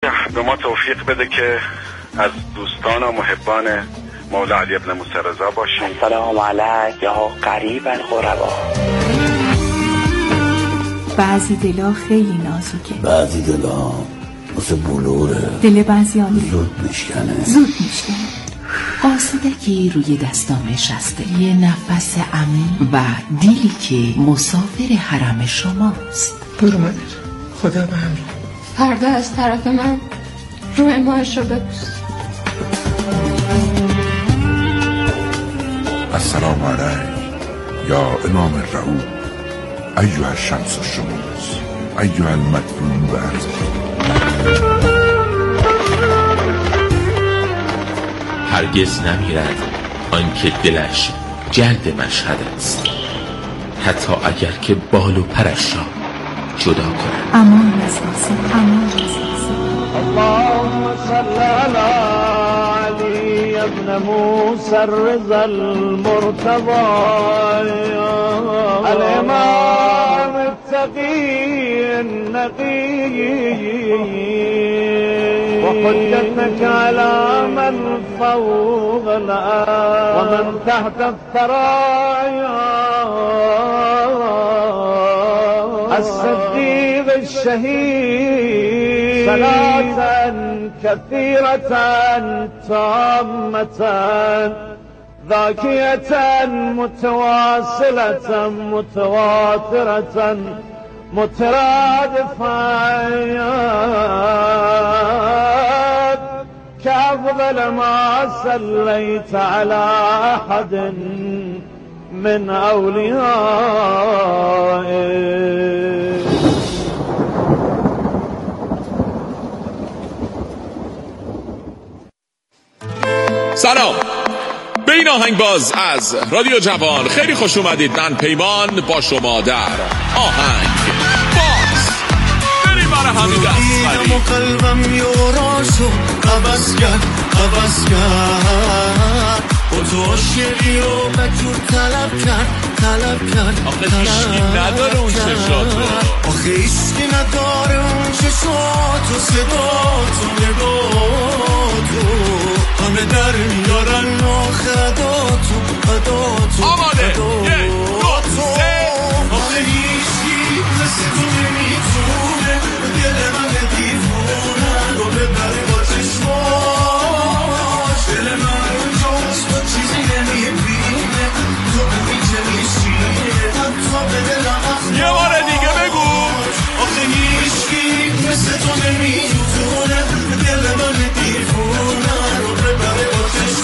به ما توفیق بده که از دوستان و محبان مولا علی ابن موسی رضا باشیم. سلام علیک یا قریب الغربا. بعضی دلا خیلی نازکه، بعضی دلا مثل بلوره، دل بعضیانه زود میشکنه. آسودگی روی دستام نشسته، یه نفس عمیق و دیلی که مسافر حرم شماست. برو مادر، خدا به همراه. فردا از طرف من روی ماهش رو ببوس. السلام علیک یا امام الرعود ایها الشمس الشموس ایها المدفون بعد. هرگز نمیرد آنکه دلش جلد مشهد است، حتی اگر که بال و پرش را جدا کند. امان از ناصر، امان از ناصر. اللهم صل علی علی ابن موسی الرضا المرتضى الامام التقی النقی وحجتك على من فوق الأرض ومن تحت الثرايا الصديق الشهيد صلاة كثيرة تامة ذاكية متواصلة متواترة مترادفة كأفضل ما صليت على أحد من أوليائك. سلام، به این آهنگ باز از رادیو جوان خیلی خوش اومدید. من پیمان با شما در آهنگ باز. بریم برای همین دست دیدم و قلبم یوراشو عوض کرد با تو عاشقی رو بجور طلب کرد آخه هیچکی نداره اون چشاتو، آخه هیچکی نداره اون چشاتو، صداتو نگاتو همه در میارن آخداتو آماده یک دو سه. آخه هیچکی مثل تو نمیتونه دل من دیوونه رو ببره با چشماش. دل من اونجاست تو چیزی نمیبینه، تو بوی که میشینه حتی به دلم اخماش. یه بار دیگه بگو. آخه هیچکی مثل تو نمیتونه دل من دیوونه رو ببره با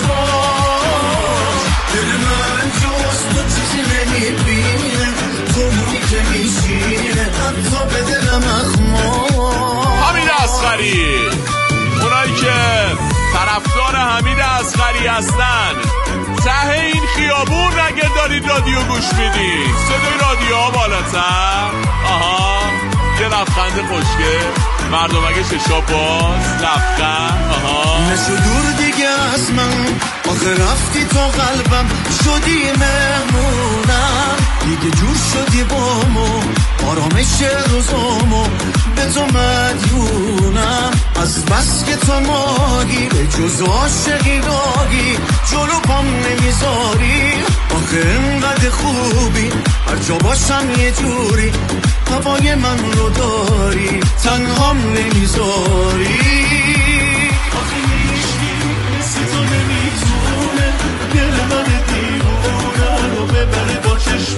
چشماش. دل من اونجاست تو چیزی نمیبینه، تو بوی که میشینه حتی به دلم اخماش. حمید اصغری، اونایی که طرفدار حمید اصغری هستن ته این خیابون اگه دارید رادیو گوش میدید، صدای رادیو ها بالاتر. آها، یه لبخند خوشگه، مردم اگه ششا باز لبخند. آها، نشو دور دیگه از من، آخه رفتی تو قلبم شدی مهمونم، دیگه جور شدی بامو آرامش روزامو به تو مدیونم. از بس که تو ماهی به جز عاشقی راهی جلو پام نمیذاری. آخه انقدر خوبی هر جا باشم یه جوری هوای من رو داری، تنهام نمیذاری. آخه هیچکی مثل تو نمیتونه دل من دیوونه رو ببره با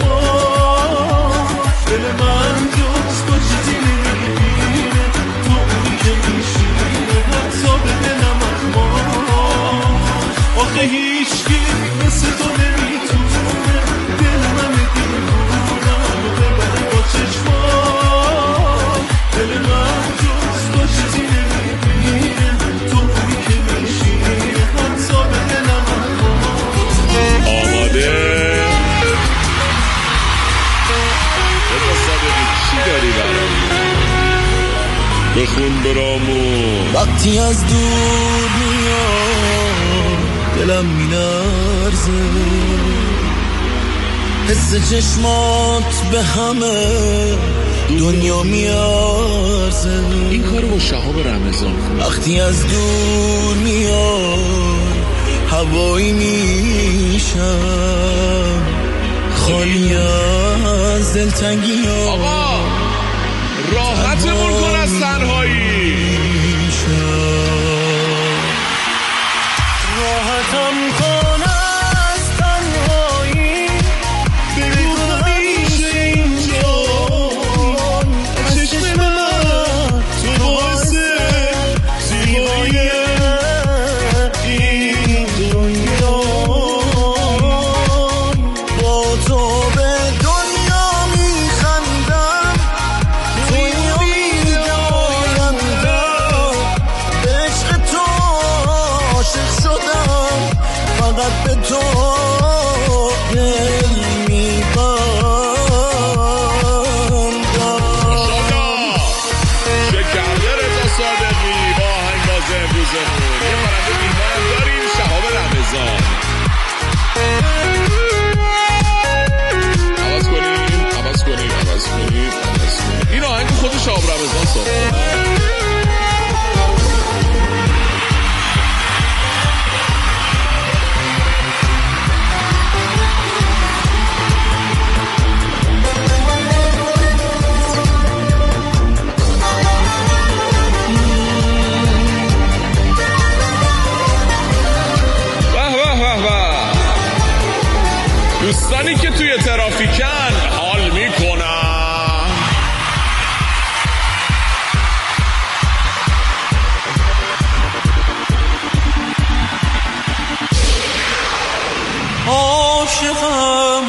چشماش. دل من جز تو چیزی نمیبینه، تو اونی که میشینه حتی به دلم اخماش. آخه هیچکی مثل تو نمیتونه دل من دیوونه رو ببره با چشماش. دل من جز تو چیزی نمیبینه، تو اونی که میشینه حتی به دلم اخماش. آماده چی داری برام؟ بخون برامون. وقتی از دور میاد دلم میلرزه، حس چشمات به همه دنیا میارزه. این کارو با شهاب رمضان وقتی از دور میاد هوایی میشم خالی از دلتنگی ها. آقا راحتمون کن از تنهایی. راحتم کن از تنهایی بگو همیشه اینجا چشم من تو باعث زیبایی این دنیا. با تو به دنیا میخندم دنیا میگایندم به عشق تو عاشق شدم فقط به تو دل میبندم. شکرده رضا صادقی با آهنگاز امروزمون. یه پرنده میهمانم داریم شهاب رمضان. عوض کنیم. این آهنگ خود شهاب رمضان ساخته. دوستانی که توی ترافیکن حال میکنن. عاشقم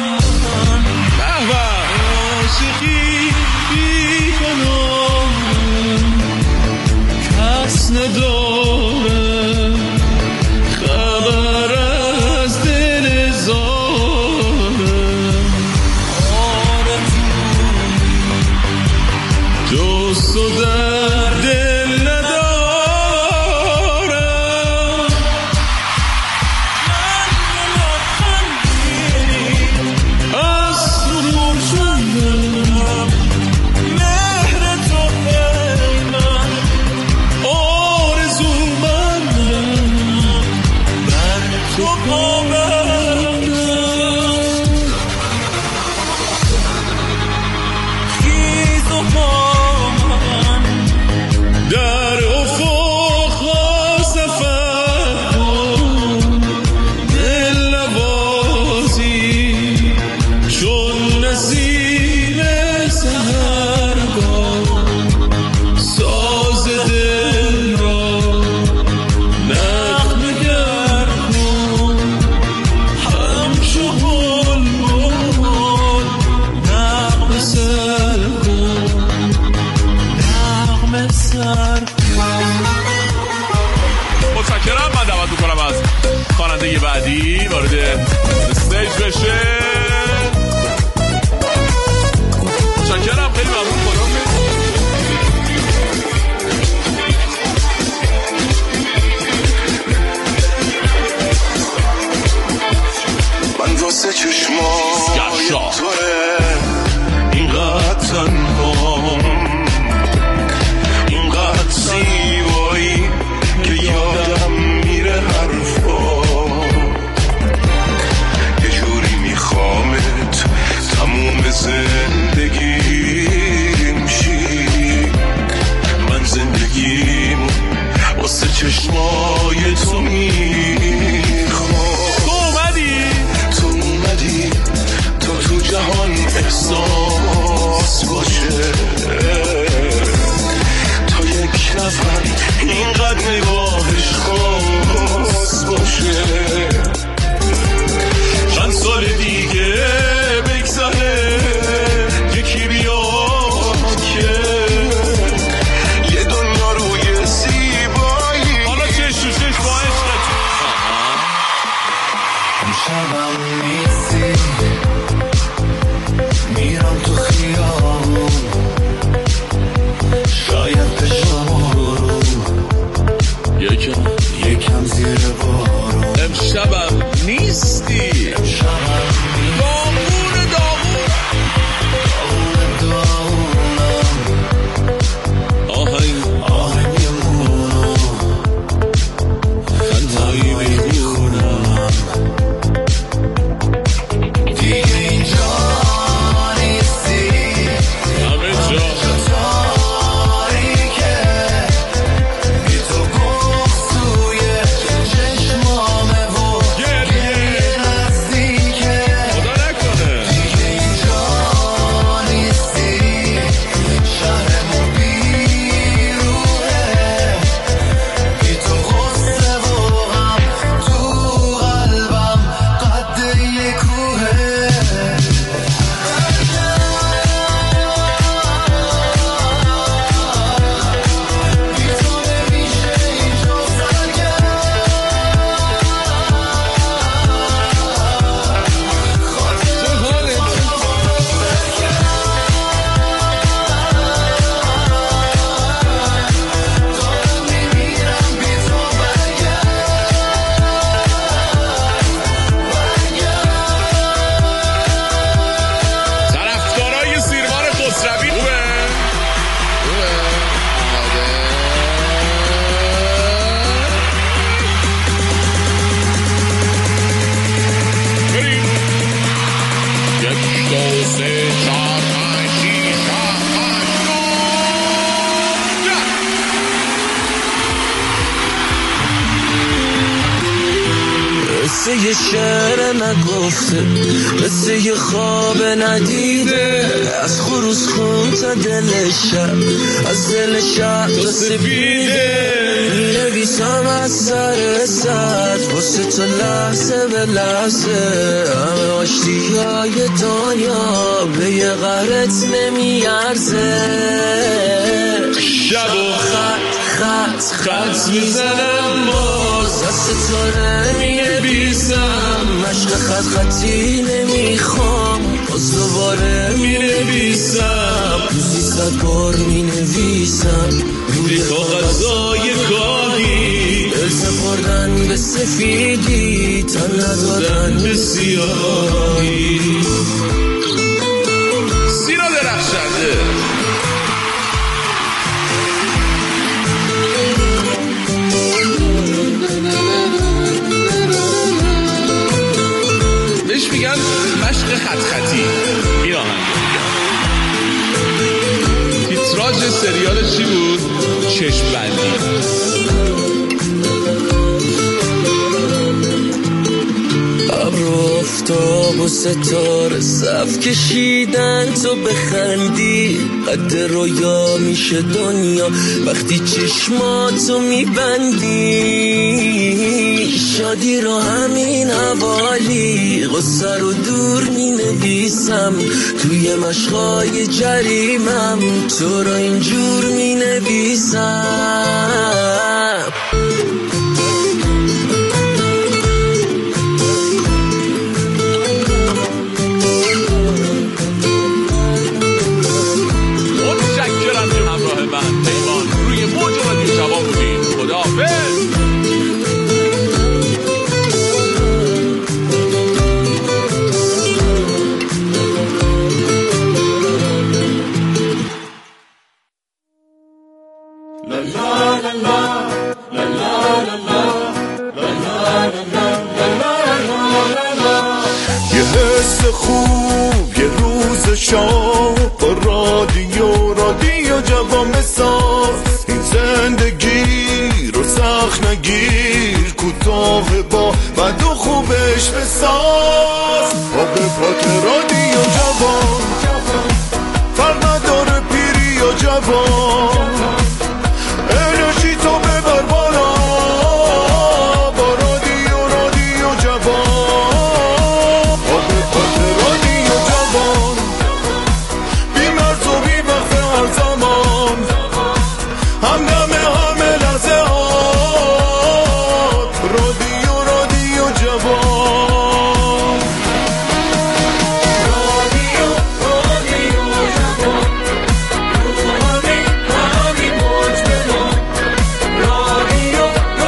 عاشقی بی کنم کس نداره خبر از دل زارم. جز تو در دل ندارم. از تو دور شدم مهر تو ای من آرزو مندم بر تو پابندم. خیز و پامن در افق ها سفر کن دل نوازی چون نسیم سحرگاه ساز دل را نغمه گر کن همچو بلبل نغمه سر کن نغمه سر کن. متشکرم. من دعوت میکنم از خواننده بعدی وارد استیج بشه. متشکرم. خیلی ممنون. خداحافظ. من واسه چشمای توه اینقدر تنهام اینقدر زیبایی که یادم میره حرفا. یه جوری میخوامت تموم زندگیم شی. من زندگیم واسه چشمای تو میخوام. تو اومدی تو جهان احساس باشه تا یک نفر اینقدر نگاهش خاص باشه. چند سال دیگه بگذره یکی بیاد که یه دنیا روی زیبایی. حالا چش تو چش با عشقت مثل یه شعر نگفته، مثل یه خواب ندیده، از خروس خون تا دل شب، از دل شب تا سفیده. می‌نویسم از سر سر واسه تو لحظه به لحظه، همه آشتی‌های دنیا به یه قرت نمیارزه. شب و خط میزنم باز، دست تو نمینویسم، مشق خطی نمیخوام، باز دوباره مینویسم، روزی 100 بار مینویسم، روی کاغذای کاهی، دل سپردن به سفیدی، تن ندادن به سیاهی. سینا درخشنده بهش میگن مشق خطی. این آهنگ تیتراژ سریال چی بود؟ چشم بندی. ابر افتاب و ستاره صف کشیدن تو بخندی، قد رویا میشه دنیا وقتی چشماتو میبندی. شادی رو همین حوالی، غصه رو دور مینویسم، توی مشقای جریمم تو رو اینجور مینویسم. یه حس خوب، یه روز شاد، با رادیو جوام ساز. این زندگی رو سخت نگیر، کوتاه با بد و خوبش بساز. با به پات رادیو جوان، فرق نداره پیری یا جوان، انرژی تو ببر بالا با رادیو جوان. با به پات رادیو جوان، بی مرز و بی وقت هر زمان، همدم همه لحظه هات، رادیو جوان. رادیو جوان، همین موج بلان. رادیو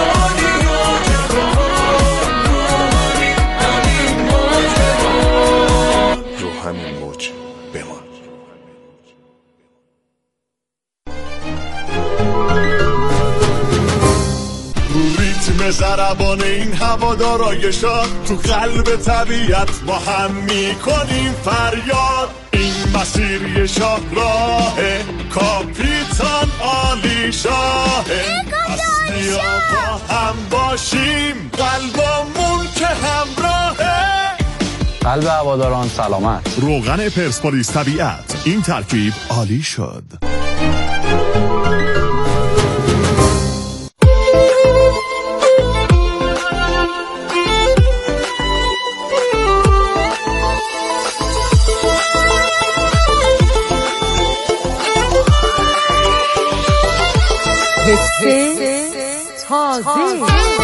جوان، همین موج بلان. رو همین موج بمان. ریتم ضربان این هوادارای شاد، تو قلب طبیعت با هم میکنیم فریاد. این مسیر یه شاهراه کاپیتان عالی شاهه، هستی با هم باشیم، قلبمون که همراهه. قلب هواداران سلامت. روغن پرسپولیس طبیعت، این ترکیب عالی شد. تازه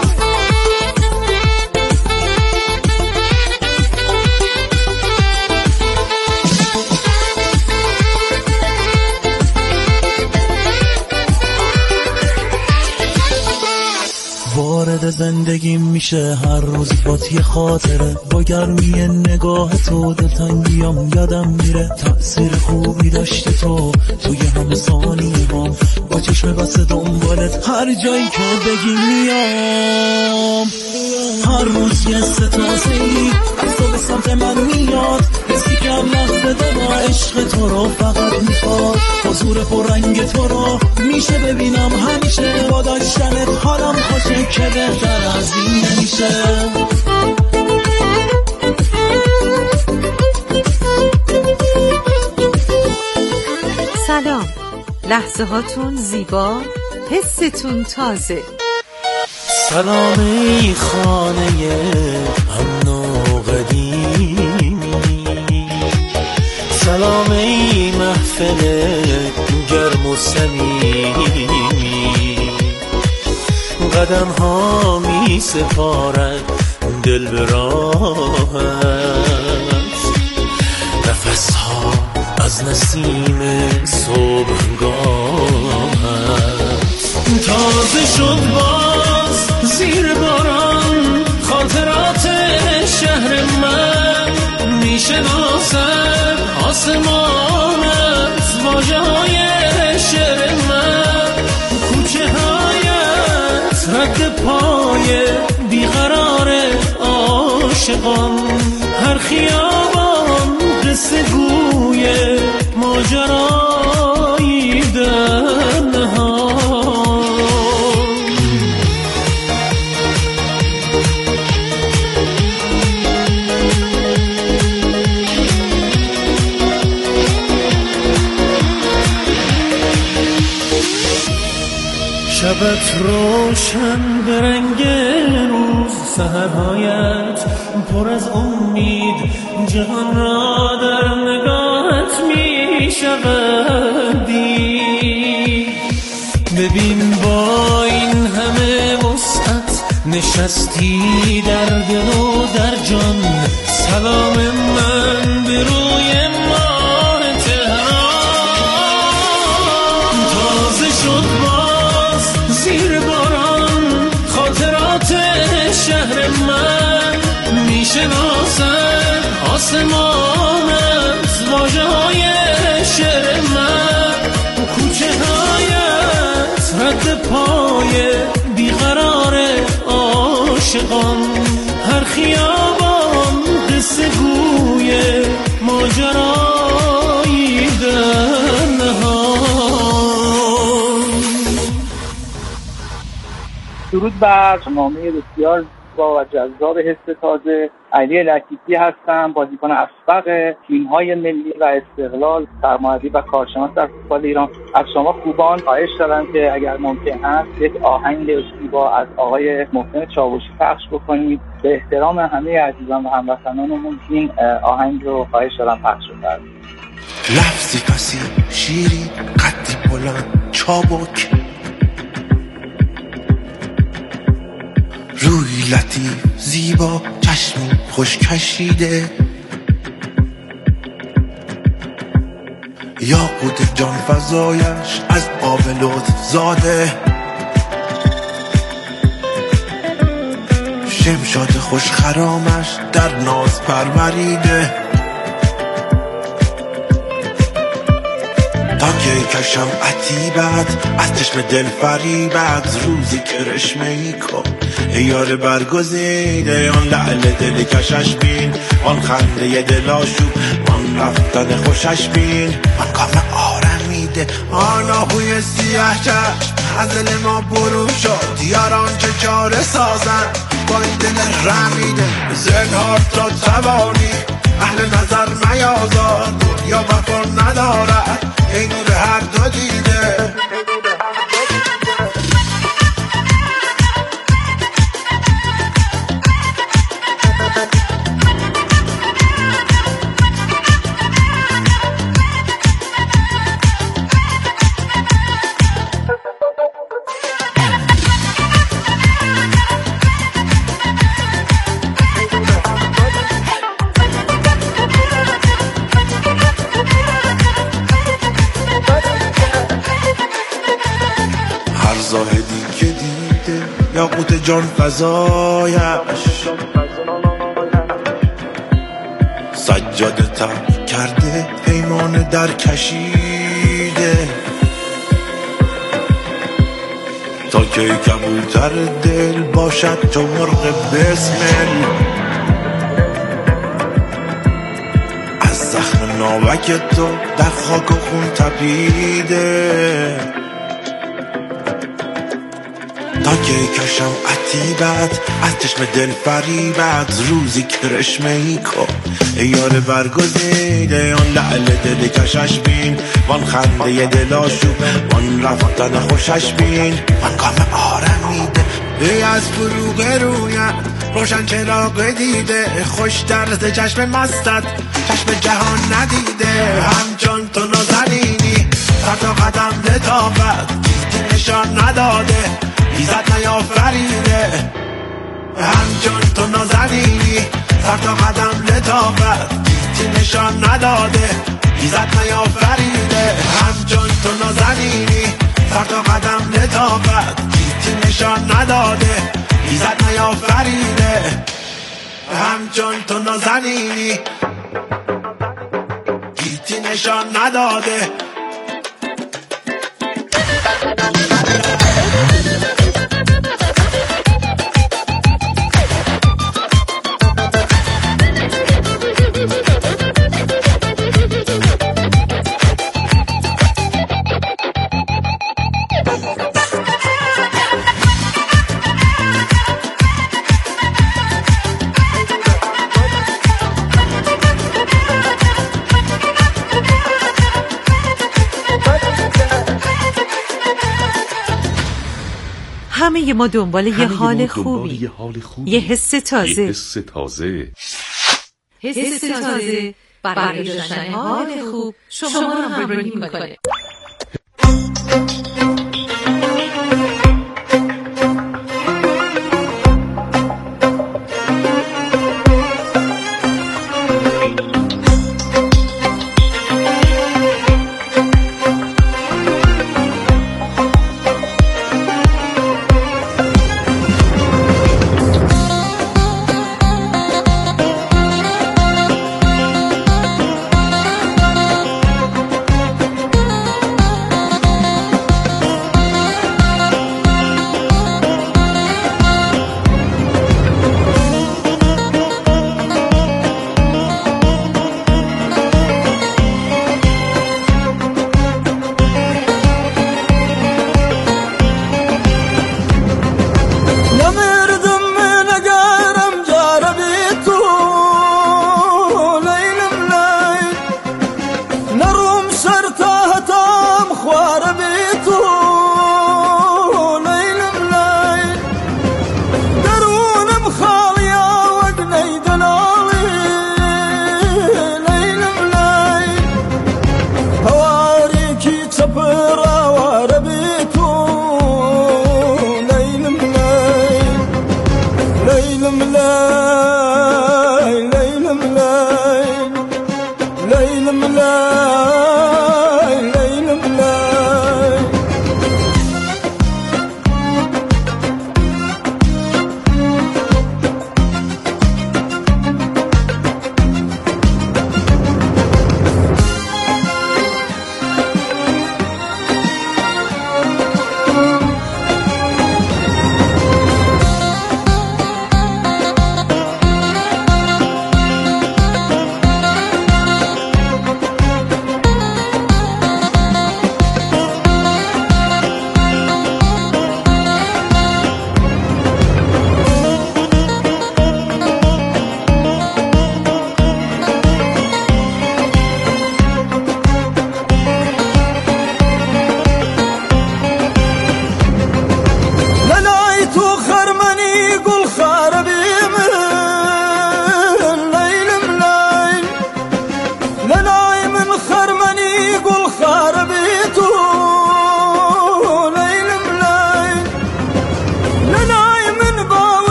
وارد زندگیم میشه هر روز بات یه خاطره، با گرمی نگاه تو دلتنگیام یادم میره. تأثیر خوبی داشتی تو توی همه ثانیه ها، با چشم بسته دنبالت هر جایی که بگی میام. هر روز یه ستازه‌ای از تو به سمت من میاد، حسی که هم لحظه دما عشق تو رو فقط میخواد. حضور پررنگ تو رو میشه ببینم همیشه، با داشتنت حالم خوشه که بهتر از این نمیشه. لحظه هاتون زیبا، حستون تازه. سلام ای خانه امن و قدیمی، سلام ای محفل گرم و صمیمی، قدم ها می سپارد دل به راهت، نفس ها از نسیم صبحگاهت. تازه شد باز زیر باران خاطرات شهر من، میشناسد آسمانت واژه های شعر من، کوچه هایت رد پای بیقرار عاشقان، هر خیابان قصه گوی ماجرایی در نهان. شبت روشن به رنگ روز، سحرهایت پر از امید، جهان را در نگاهت می شود دید. ببین با این همه وسعت نشستی در دل و در جان، سلام من به روی ماه تهران. تازه شد زیر باران خاطرات شهر من، میشناسد آسمانت واژه های شعر من، کوچه هایت رد پای بیقرار عاشقان، هر خیابان قصه گوی ماجرایی در نهان. درود بر برنامه بسیار زیبا و جذاب حس تازه. علی لطیفی هستم، بازیکن اسبق تیم‌های ملی و استقلال، سرمربی و کارشناس در فوتبال ایران. از شما خوبان خواهش دارم که اگر ممکن است یک آهنگ زیبا از آقای محسن چاوشی پخش بکنید. به احترام همه عزیزان و هموطنانمون این آهنگ رو خواهش دارم پخش بکنید. لفظی پسی شیری قد بلند چابک، روی لطیف زیبا چشم خوش کشیده، یاقوت جان فزایش از آب لطف زاده، شمشاد خوش خرامش در ناز پروریده، تا که کشم عتیبت از چشم دل فریبت، روزی که رشمه ای کن یار برگزیده، آن لعل دل کشش بین، آن خنده دل آشوب، آن رفتن خوشش بین، آن کام آرمیده، آن آهوی سیاه چشم از دل ما برون شد، یاران چه چاره سازن با این دل رمیده. زنهار تا توانی اهل نظر میازار، یا وفا ندارد ای نور هر دو دیده. زاهدی که دیده یاقوت جان فزایش، سجاده ترک کرده پیمان در کشیده، تا که کبوتر دل باشد چو مرغ بسمل، از زخم ناوک تو در خاک و خون تپیده، تا که کشم عتیبت از چشم دل فریبت روزی کرشمه ای کن یار برگزیده اون لعل دل کشش بین وان خنده دلاشو وان رفتن خوشش بین وان کام آرمیده ای از فروغ رویت روشن چراغ دیده خوش درد چشم مستت چشم جهان ندیده همچون تو نازنینی سر تا قدم لطافت چیزی نشان نداده ایزد نیافریده همچون تو نازنینی سر تا قدم لطافت چیزی نشان نداده ایزد نیافریده همچون تو نازنینی سر تا قدم لطافت چیزی نشان نداده ایزد نیافریده همچون تو نازنینی چیزی نشان نداده همه ما دنبال یه حال خوبی، یه حس تازه، حس تازه برای داشتن حال خوب شما رو همراهی میکنه.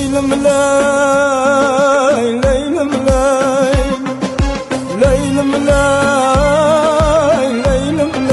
لیلم لی لیلم لی لیلم لی لیلم لی.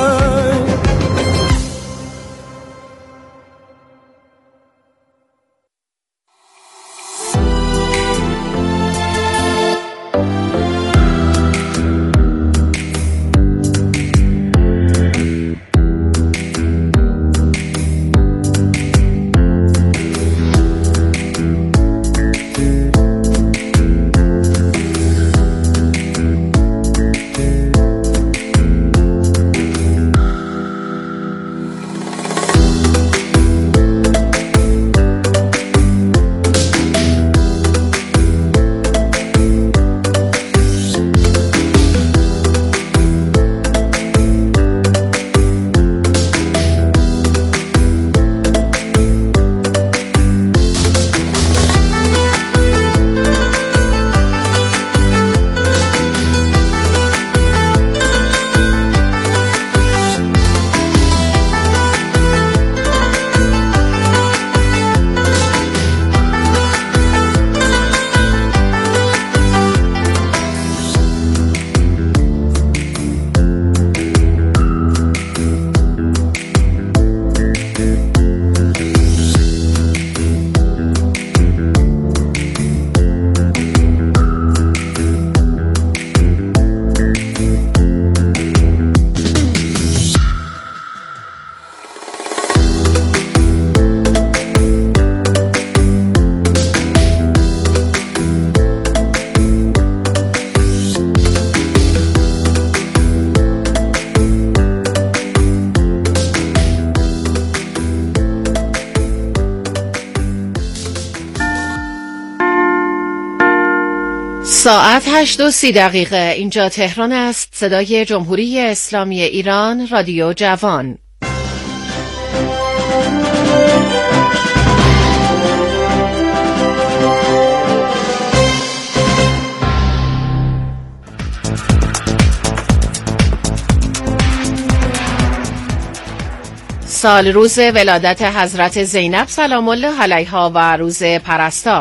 ساعت 8:30 اینجا تهران است. صدای جمهوری اسلامی ایران، رادیو جوان. سال روز ولادت حضرت زینب سلام الله علیها و روز پرستار.